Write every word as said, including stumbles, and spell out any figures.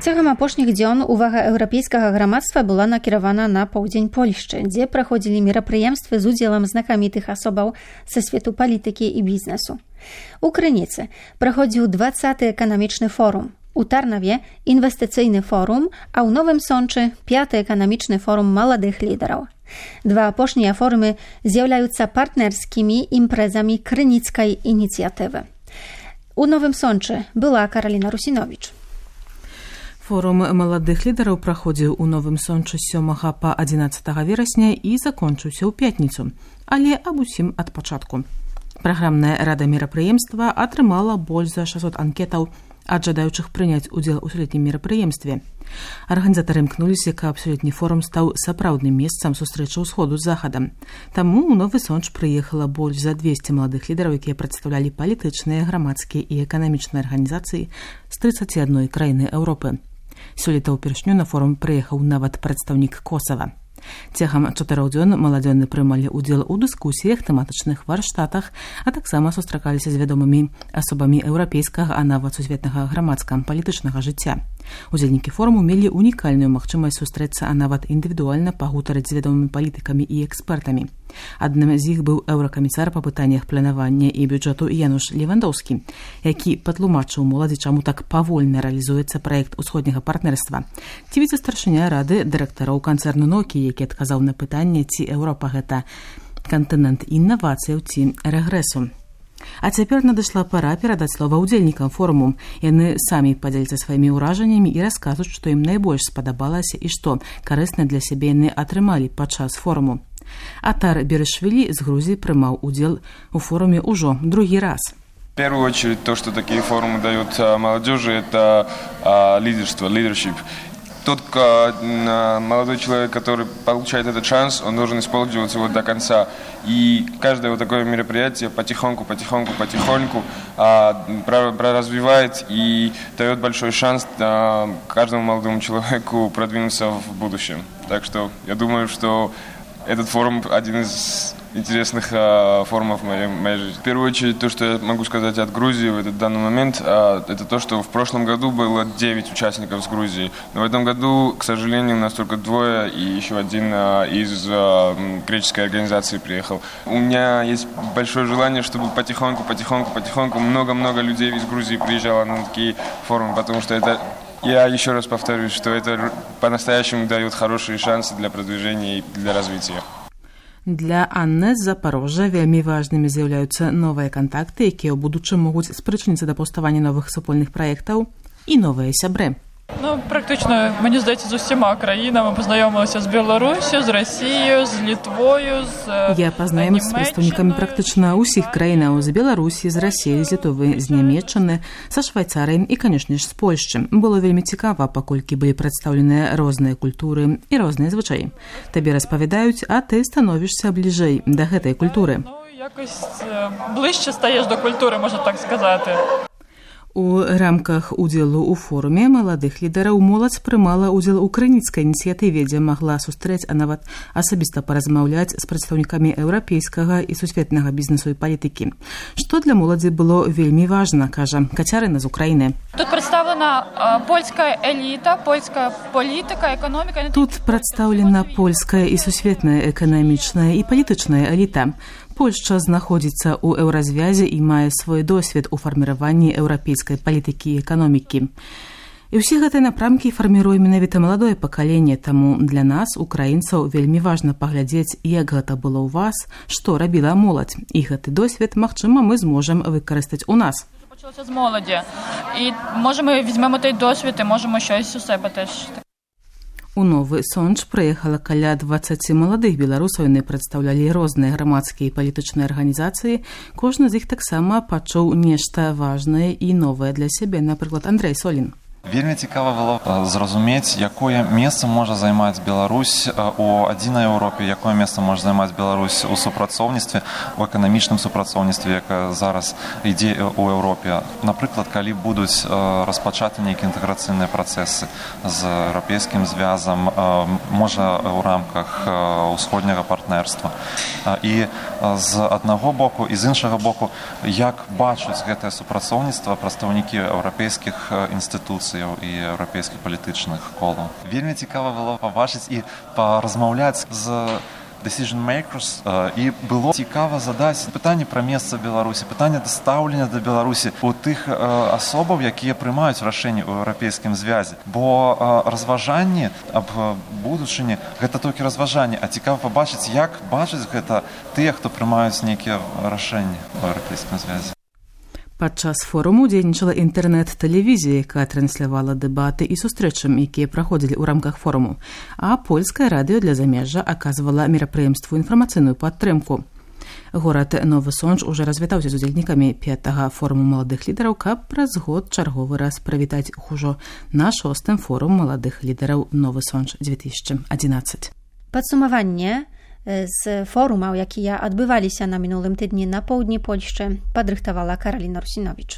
Цягам апошніх дзён увага еўрапейскага грамадства была накіравана на поўдзень Польшчы, дзе праходзілі мерапрыемствы з удзелам знакамітых асобаў са свету палітыкі і бізнесу. У Крыніцы праходзіў дваццаты эканамічны форум, у Тарнаве інвестыцыйны форум, а ў Новым Сончы пяты эканамічны форум маладых лідараў. Два апошнія форумы з'яўляюцца партнерскімі імпрэзамі крыніцкай ініцыятывы. У Новым Сончы была Караліна Русіновіч. Форум маладых лідараў праходзіў у Новым Сончы з сёмага па адзінаццатага верасня і закончыўся ў пятніцу, але аб усім ад пачатку. Праграмная рада мерапрыемства атрымала больш за шэсцьсот анкетаў ад жадаючых прыняць удзел у сёлетнім мерапрыемстве. Арганізатары імкнуліся, каб сёлетні форум стаў сапраўдным месцам сустрэчы ўсходу з захадам. Таму ў Новы Сонч прыехала больш за двесце маладых лідараў, якія прадстаўлялі палітычныя, грамадскія і эканамічныя арганізацыі з трыццаці адной краіны Еўропы. Сёлета ўпершыню на форум прыехаў нават прадстаўнік Косава. Цягам чатырох дзён маладзёны прымалі ўдзел у дыскусіях, тэматычных варштатах, а таксама сустракаліся з вядомымі асобамі еўрапейскага, а нават сусветнага грамадскага палітычнага жыцця. Удзельнікі форуму мелі унікальную магчымасць сустрэцца, а нават індывідуальна пагутарыць з вядомымі палітыкамі і экспертамі. Адным з іх быў еўракамісар па пытаннях планавання і бюджэту Януш Левандоўскі, які патлумачыў моладзі, чаму так павольна рэалізуецца праект усходняга партнерства. Ці віцэ-старшыня рады дырэктараў канцэрну Nokia, які адказаў на пытанне, ці Еўропа гэта кантынент інавацыяў ці рэгрэсу. А цяпер надышла пара перадаць слова ўдзельнікам форуму. Яны самі падзеляцца сваімі ўражаннямі і раскажуць, што ім найбольш спадабалася і што карысна для сябе яны атрымалі падчас форуму. Атар Берышвили з Грузии прымаў удзел у форуме ўжо другі раз. В первую очередь, то, что такие форумы дают молодежи, это а, лидерство, leadership. Тот а, молодой человек, который получает этот шанс, он должен использовать его до конца. И каждое вот такое мероприятие потихоньку, потихоньку, потихоньку а, развивает и дает большой шанс а, каждому молодому человеку продвинуться в будущем. Так что я думаю, что этот форум один из интересных а, форумов в моей, моей жизни. В первую очередь, то, что я могу сказать от Грузии в этот данный момент, а, это то, что в прошлом году было девять участников с Грузии. Но в этом году, к сожалению, у нас только двое, и еще один а, из а, греческой организации приехал. У меня есть большое желание, чтобы потихоньку, потихоньку, потихоньку много-много людей из Грузии приезжало на такие форумы, потому что это... Я еще раз повторюсь, что это по-настоящему дает хорошие шансы для продвижения и для развития. Для Анны з Запорожжа вельмі важнымі з'яўляюцца новыя кантакты, якія ў будучым могуць спрычыніцца да паўставання новых супольных праектаў і новыя сябры. Ну, практично, мені здається, з усіма країнами познаёмилася з Білорусію, з Росією, з Літвою, з Я пазнаёмілася з прадстаўнікамі практычна ўсіх краінаў, з Беларусі, з Расіі, з Літвы, з Нямеччыны, са Швайцарыі і, канешне ж, з Польшчы. Было вельмі цікава, паколькі былі прадстаўленыя розныя культуры і розныя звычаі. Табе распавядаюць, а ты становішся бліжэй да гэтай культуры. Ну, якось ближче стаєш до культури, можна так сказати. У рамках удзелу ў форуме маладых лідараў моладзь прымала ўдзел у крыніцкай ініцыятыве, дзе магла сустрэць, а нават асабіста паразмаўляць з прадстаўнікамі еўрапейскага і сусветнага бізнесу і палітыкі. Што для моладзі было вельмі важна, кажа Кацярына з Украіны. Тут прадстаўлена польская эліта, польская палітыка, эканоміка. Тут прадстаўлена польская і сусветная эканамічная і палітычная эліта. Польшча знаходзіцца ў еўразвязе і мае свой досвед у фарміраванні еўрапейскай палітыкі і эканомікі. І ўсе гэтыя напрамкі фарміруе менавіта маладое пакаленне, таму для нас, украінцаў, вельмі важна паглядзець, як гэта было ў вас, што рабіла моладзь. І гэты досвед, магчыма, мы зможам выкарыстаць у нас. Почалося з молоді. І, може, ми візьмемо той досвід і можемо щось у себе теж. У Новы Сонч прыехала каля дваццаці маладых беларусаў, яны прадстаўлялі розныя грамадскія і палітычныя арганізацыі. Кожны з іх таксама пачуў нешта важнае і новае для сябе, напрыклад, Андрей Солін. Вельмі цікава было зразумець, якое месца можа займаць Беларусь у адзінай Еўропе, якое месца можа займаць Беларусь у супрацоўніцтве, у эканамічным супрацоўніцтве, якое зараз ідзе ў Еўропе. Напрыклад, калі будуць распачаты нейкія інтэграцыйныя працэсы з еўрапейскім звязам, можа ў рамках усходняга партнерства партнерства. І з одного боку, і з іншого боку, як бачать це супрацовництво представники європейських інституцій і європейських політичних колів. Вельми цікаво було побачити і порозмовляти з decision makers, і було цікаво задати питання про місце Білорусі, питання ставлення до Білорусі у тих особів, які приймають рішення у Європейському зв'язі. Бо розважання об будучині – це тільки розважання, а цікаво побачити, як бачать це ті, хто приймають які рішення у Європейському зв'язі. Падчас форуму дзейнічала інтэрнэт-тэлевізія, якая транслявала дэбаты і сустрэчы, якія праходзілі ў рамках форуму, а польскае радыё для замежжа аказвала мерапрыемству інфармацыйную падтрымку. Горад Новы Сонж уже развітаўся з удзельнікамі пятага форуму маладых лідараў, каб праз год чарговы раз прывітаць іх ужо на шостым форум маладых лідараў Новы Сонж две тысячи одиннадцать. Падсумаванне z forumów, jakie odbywali się na minulym tygodniu na południu Polski, podrychtowała Karolina Rusinowicz.